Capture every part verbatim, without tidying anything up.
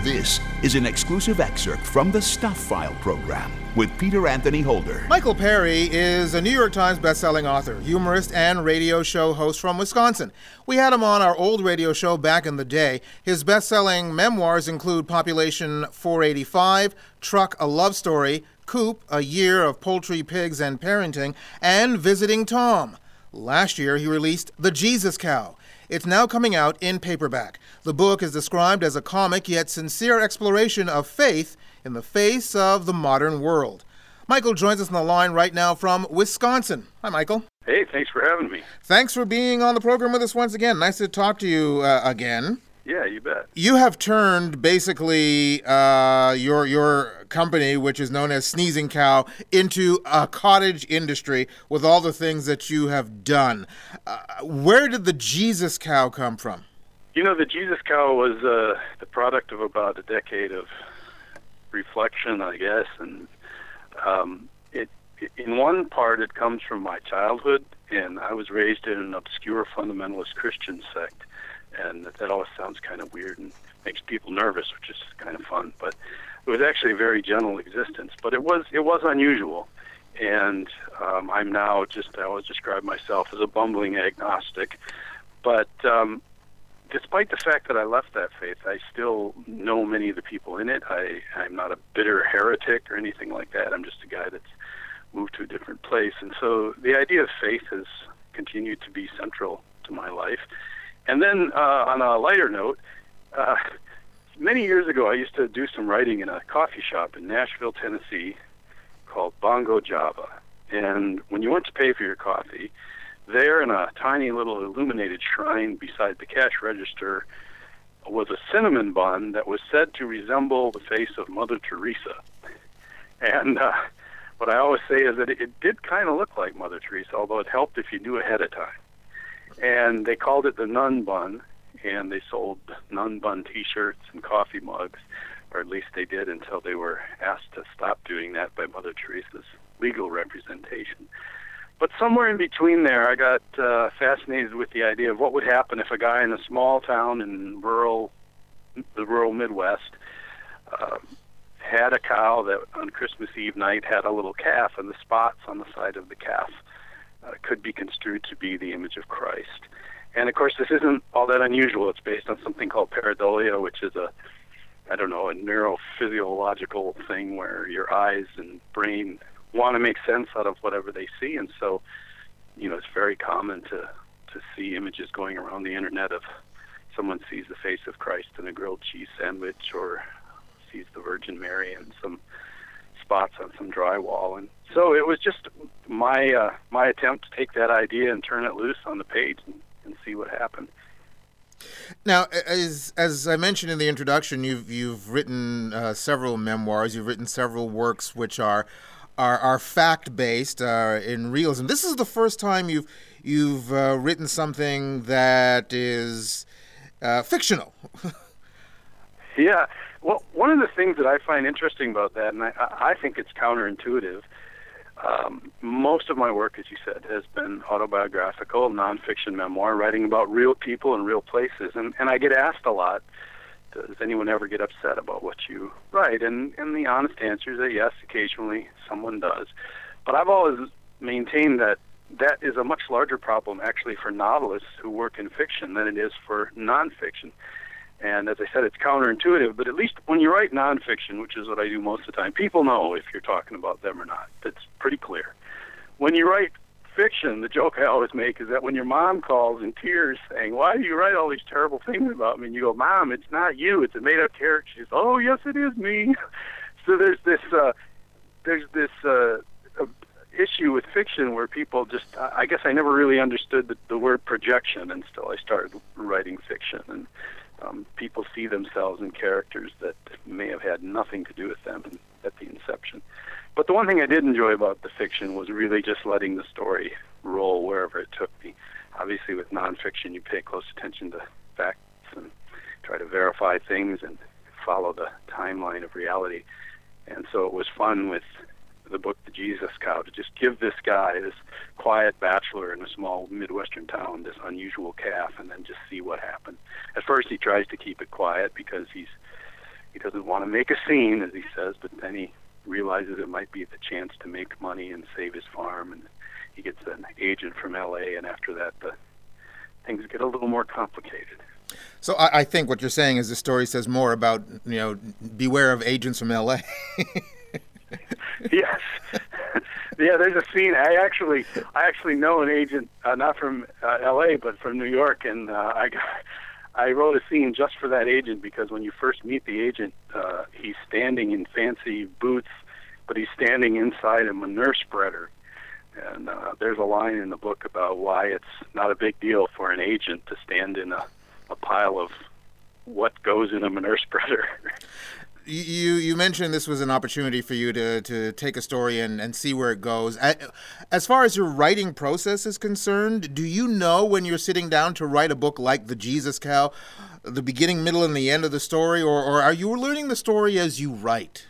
This is an exclusive excerpt from the Stuff File program with Peter Anthony Holder. Michael Perry is a New York Times bestselling author, humorist, and radio show host from Wisconsin. We had him on our old radio show back in the day. His bestselling memoirs include Population four eighty-five, Truck, A Love Story, Coop, A Year of Poultry, Pigs, and Parenting, and Visiting Tom. Last year, he released The Jesus Cow. It's now coming out in paperback. The book is described as a comic yet sincere exploration of faith in the face of the modern world. Michael joins us on the line right now from Wisconsin. Hi, Michael. Hey, thanks for having me. Thanks for being on the program with us once again. Nice to talk to you uh, again. Yeah, you bet. You have turned basically uh, your your company, which is known as Sneezing Cow, into a cottage industry with all the things that you have done. Uh, where did the Jesus Cow come from? You know, the Jesus Cow was uh, the product of about a decade of reflection, I guess, and um, it, in one part it comes from my childhood, and I was raised in an obscure fundamentalist Christian sect. And that always sounds kind of weird and makes people nervous, which is kind of fun. But it was actually a very gentle existence. But it was it was unusual. And um, I'm now just, I always describe myself as a bumbling agnostic. But um, despite the fact that I left that faith, I still know many of the people in it. I, I'm not a bitter heretic or anything like that. I'm just a guy that's moved to a different place. And so the idea of faith has continued to be central to my life. And then, uh, on a lighter note, uh, many years ago, I used to do some writing in a coffee shop in Nashville, Tennessee, called Bongo Java. And when you went to pay for your coffee, there in a tiny little illuminated shrine beside the cash register was a cinnamon bun that was said to resemble the face of Mother Teresa. And uh, what I always say is that it, it did kind of look like Mother Teresa, although it helped if you knew ahead of time. And they called it the Nun Bun, and they sold Nun Bun T-shirts and coffee mugs, or at least they did until they were asked to stop doing that by Mother Teresa's legal representation. But somewhere in between there, I got uh, fascinated with the idea of what would happen if a guy in a small town in rural, the rural Midwest uh, had a cow that on Christmas Eve night had a little calf, and the spots on the side of the calf Uh, could be construed to be the image of Christ. And, of course, this isn't all that unusual. It's based on something called pareidolia, which is a, I don't know, a neurophysiological thing where your eyes and brain want to make sense out of whatever they see. And so, you know, it's very common to, to see images going around the Internet of someone sees the face of Christ in a grilled cheese sandwich or sees the Virgin Mary in some spots on some drywall. And so it was just my uh, my attempt to take that idea and turn it loose on the page and, and see what happened. Now, as as I mentioned in the introduction, you've you've written uh, several memoirs. You've written several works which are are, are fact based, uh, in realism. This is the first time you've you've uh, written something that is uh, fictional. Yeah. Well, one of the things that I find interesting about that, and I, I think it's counterintuitive, um, most of my work, as you said, has been autobiographical, nonfiction memoir, writing about real people and real places. And, and I get asked a lot, does anyone ever get upset about what you write? And, and the honest answer is that yes, occasionally someone does. But I've always maintained that that is a much larger problem, actually, for novelists who work in fiction than it is for nonfiction. And as I said, it's counterintuitive, but at least when you write nonfiction, which is what I do most of the time, people know if you're talking about them or not. That's pretty clear. When you write fiction, the joke I always make is that when your mom calls in tears saying, why do you write all these terrible things about me? And you go, Mom, it's not you. It's a made-up character. She says, oh, yes, it is me. So there's this uh, there's this uh, uh, issue with fiction where people just, I guess I never really understood the, the word projection until I started writing fiction. And Um, people see themselves in characters that may have had nothing to do with them at the inception. But the one thing I did enjoy about the fiction was really just letting the story roll wherever it took me. Obviously, with nonfiction, you pay close attention to facts and try to verify things and follow the timeline of reality. And so it was fun with the book The Jesus Cow to just give this guy, this quiet bachelor in a small Midwestern town, this unusual calf, and then just see what happens. At first he tries to keep it quiet because he's he doesn't want to make a scene, as he says, but then he realizes it might be the chance to make money and save his farm, and he gets an agent from L A, and after that, the things get a little more complicated. So I, I think what you're saying is the story says more about, you know, beware of agents from L A. Yes. Yeah, there's a scene. I actually, I actually know an agent, uh, not from uh, L A, but from New York, and uh, I, I wrote a scene just for that agent because when you first meet the agent, uh, he's standing in fancy boots, but he's standing inside a manure spreader. And uh, there's a line in the book about why it's not a big deal for an agent to stand in a, a pile of what goes in a manure spreader. You you mentioned this was an opportunity for you to, to take a story and, and see where it goes. As far as your writing process is concerned, do you know when you're sitting down to write a book like The Jesus Cow, the beginning, middle, and the end of the story, or, or are you learning the story as you write?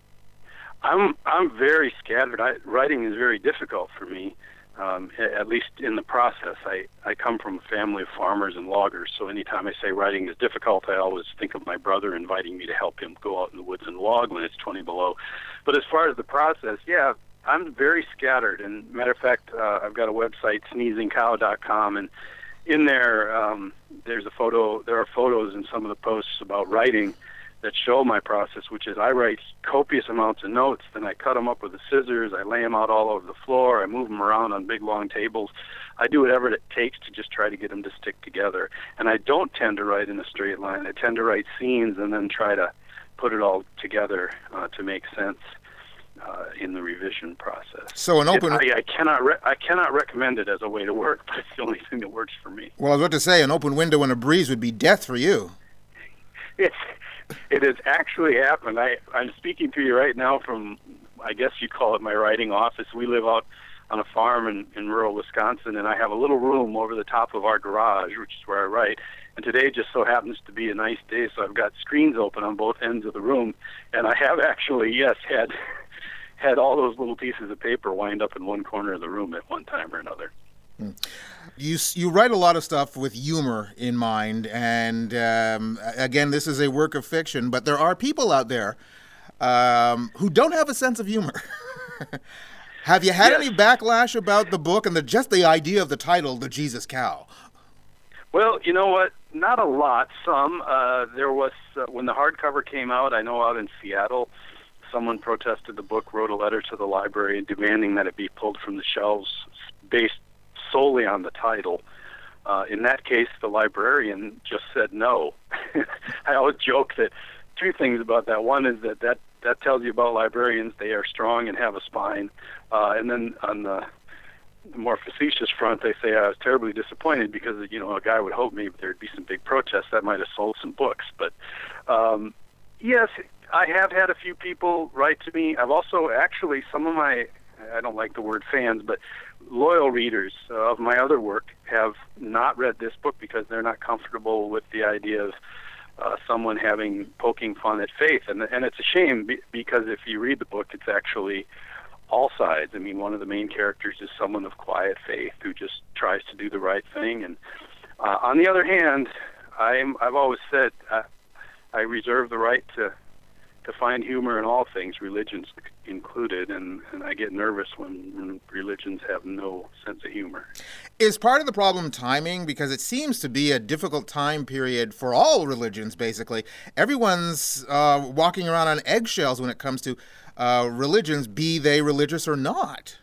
I'm I'm very scattered. I, writing is very difficult for me, um, at least in the process. I, I come from a family of farmers and loggers, so anytime I say writing is difficult, I always think of my brother inviting me to help him go out in the woods and log when it's twenty below. But as far as the process, yeah, I'm very scattered. And matter of fact, uh, I've got a website, sneezing cow dot com, and in there, um, there's a photo. There are photos in some of the posts about writing that show my process, which is I write copious amounts of notes, then I cut them up with the scissors, I lay them out all over the floor, I move them around on big long tables. I do whatever it takes to just try to get them to stick together. And I don't tend to write in a straight line. I tend to write scenes and then try to put it all together uh, to make sense uh, in the revision process. So an open... It, I, I cannot re- I cannot recommend it as a way to work, but it's the only thing that works for me. Well, I was about to say, an open window and a breeze would be death for you. It's... It has actually happened. I, I'm speaking to you right now from, I guess you'd call it my writing office. We live out on a farm in, in rural Wisconsin, and I have a little room over the top of our garage, which is where I write. And today just so happens to be a nice day, so I've got screens open on both ends of the room. And I have actually, yes, had had all those little pieces of paper wind up in one corner of the room at one time or another. You you write a lot of stuff with humor in mind, and um, again, this is a work of fiction, but there are people out there um, who don't have a sense of humor. Have you had yes. any backlash about the book and the, just the idea of the title, The Jesus Cow? Well, you know what? Not a lot. Some. Uh, there was, uh, when the hardcover came out, I know out in Seattle, someone protested the book, wrote a letter to the library demanding that it be pulled from the shelves based solely on the title. Uh, in that case, the librarian just said no. I always joke that two things about that. One is that that, that tells you about librarians. They are strong and have a spine. Uh, and then on the, the more facetious front, they say I was terribly disappointed because, you know, a guy would hope maybe there'd be some big protests that might have sold some books. But um, yes, I have had a few people write to me. I've also actually, some of my, I don't like the word fans, but loyal readers uh, of my other work have not read this book because they're not comfortable with the idea of uh, someone having poking fun at faith. And and it's a shame be, because if you read the book, it's actually all sides. I mean, one of the main characters is someone of quiet faith who just tries to do the right thing. And uh, on the other hand, I'm, I've always said uh, I reserve the right to to find humor in all things, religions included, and, and I get nervous when religions have no sense of humor. Is part of the problem timing? Because it seems to be a difficult time period for all religions, basically. Everyone's uh, walking around on eggshells when it comes to uh, religions, be they religious or not.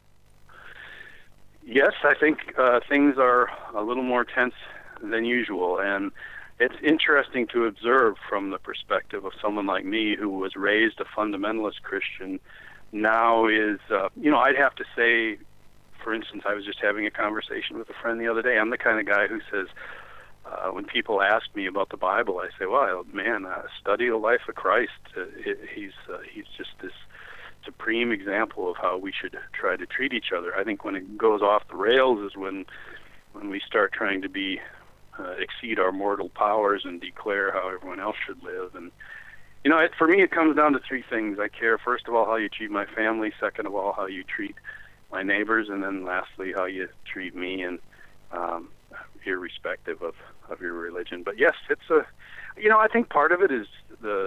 Yes, I think uh, things are a little more tense than usual, and it's interesting to observe from the perspective of someone like me who was raised a fundamentalist Christian, now is, uh, you know, I'd have to say, for instance, I was just having a conversation with a friend the other day. I'm the kind of guy who says, uh, when people ask me about the Bible, I say, well, man, uh, study the life of Christ. Uh, it, he's uh, he's just this supreme example of how we should try to treat each other. I think when it goes off the rails is when when we start trying to be Uh, exceed our mortal powers and declare how everyone else should live. And, you know, it, for me, it comes down to three things. I care, first of all, how you treat my family, second of all, how you treat my neighbors, and then lastly, how you treat me, and um, irrespective of, of your religion. But yes, it's a, you know, I think part of it is the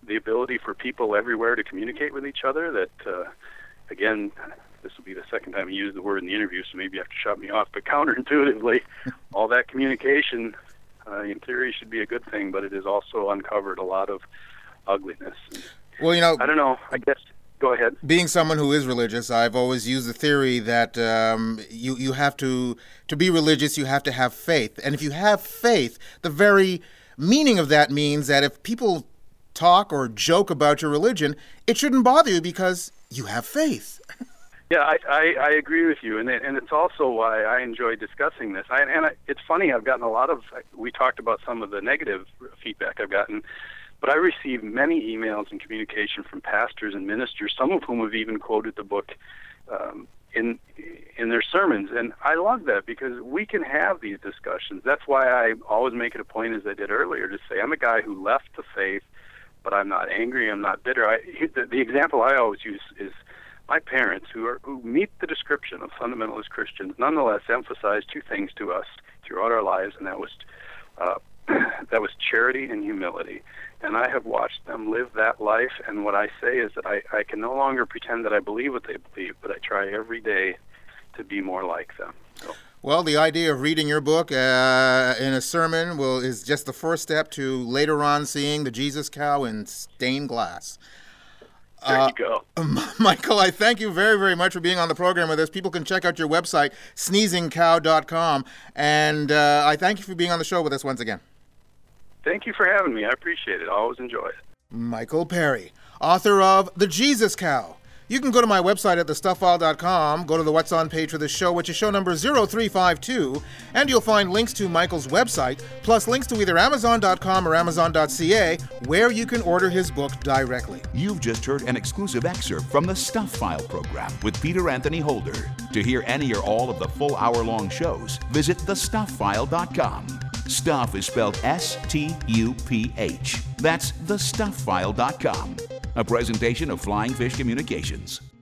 the ability for people everywhere to communicate with each other. That, uh, again, this will be the second time I use the word in the interview, so maybe you have to shut me off. But counterintuitively, all that communication, uh, in theory, should be a good thing, but it has also uncovered a lot of ugliness. Well, you know, I don't know. I guess. Go ahead. Being someone who is religious, I've always used the theory that um, you you have to to be religious, you have to have faith, and if you have faith, the very meaning of that means that if people talk or joke about your religion, it shouldn't bother you because you have faith. Yeah, I, I, I agree with you, and it, and it's also why I enjoy discussing this. I, and I, it's funny, I've gotten a lot of. We talked about some of the negative feedback I've gotten. But I receive many emails and communication from pastors and ministers, some of whom have even quoted the book um, in in their sermons. And I love that because we can have these discussions. That's why I always make it a point, as I did earlier, to say I'm a guy who left the faith, but I'm not angry, I'm not bitter. I, the, the example I always use is my parents, who are who meet the description of fundamentalist Christians, nonetheless emphasize two things to us throughout our lives, and that was uh, that was charity and humility. And I have watched them live that life, and what I say is that I, I can no longer pretend that I believe what they believe, but I try every day to be more like them. So. Well, the idea of reading your book uh, in a sermon will is just the first step to later on seeing the Jesus cow in stained glass. There uh, you go. Michael, I thank you very, very much for being on the program with us. People can check out your website, sneezing cow dot com, and uh, I thank you for being on the show with us once again. Thank you for having me. I appreciate it. I always enjoy it. Michael Perry, author of The Jesus Cow. You can go to my website at the stuff file dot com, go to the What's On page for the show, which is show number zero three five two, and you'll find links to Michael's website, plus links to either amazon dot com or amazon dot c a, where you can order his book directly. You've just heard an exclusive excerpt from the Stuff File program with Peter Anthony Holder. To hear any or all of the full hour-long shows, visit the stuff file dot com. Stuff is spelled S T U P H. That's the stuff file dot com. A presentation of Flying Fish Communications.